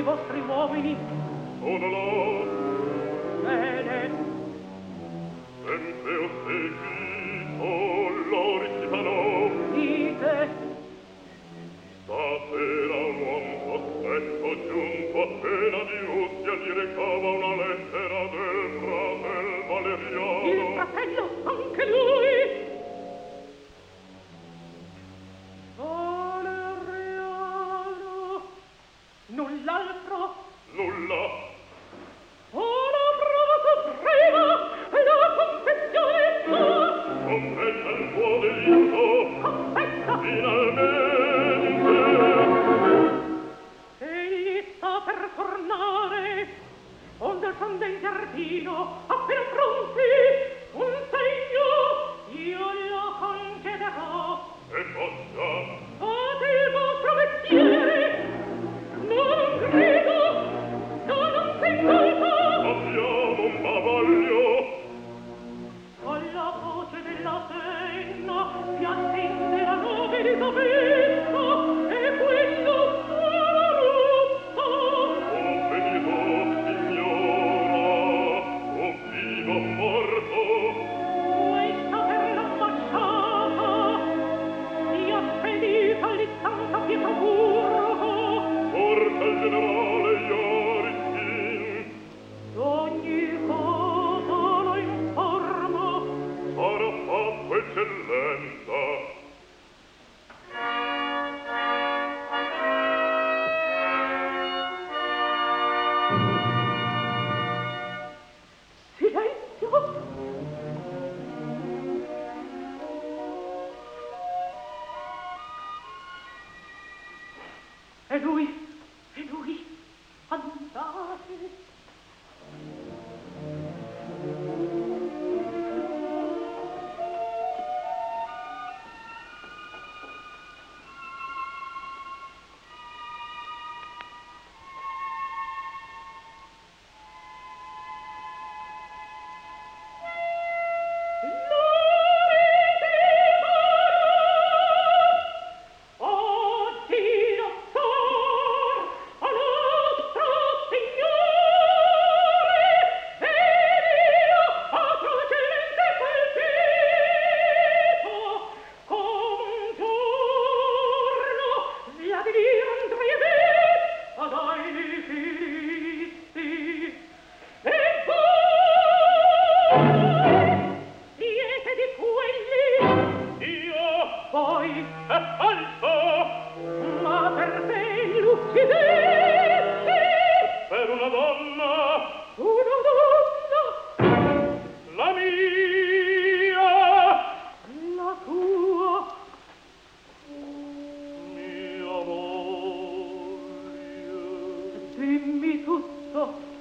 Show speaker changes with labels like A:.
A: i vostri uomini?
B: Sono là.
A: Bene.
B: Sempre ho seguito, loro recitano.
A: Dite.
B: Stasera un uom sospetto giunto appena di Ustia gli recava una lettera del fratel Valeriano.
A: Il fratello, anche lui. Valeriano. Null'altro?
B: Nulla.
A: Ora prova suprema la confessione sua.
B: Confessa il tuo delitto.
A: Confessa.
B: Finalmente.
A: Egli sta per tornare, onde il fondente ardino, appena pronti, un segno io lo concederò.
B: E possa.
A: Fate il vostro mestiere, non credo, non sei colpa.
B: Abbiamo un bavaglio.
A: Alla voce della senna si attende la nove Elisabetta e quello suo russo.
B: Oh, benito, signora, oh, vivo morto.
A: Questa per l'ambasciata sia spedita all'istanza Pietroburgo.
B: Porta il generale Iorikin.
A: Ogni cosa lo informo.
B: Sarà fatto, eccellenza.
A: Silenzio! È lui! È lui! Andate! Poi è falso, ma per te l'uccidesti.
B: Per una donna, la mia,
A: la tua.
B: mia moglie.
A: Dimmi tutto.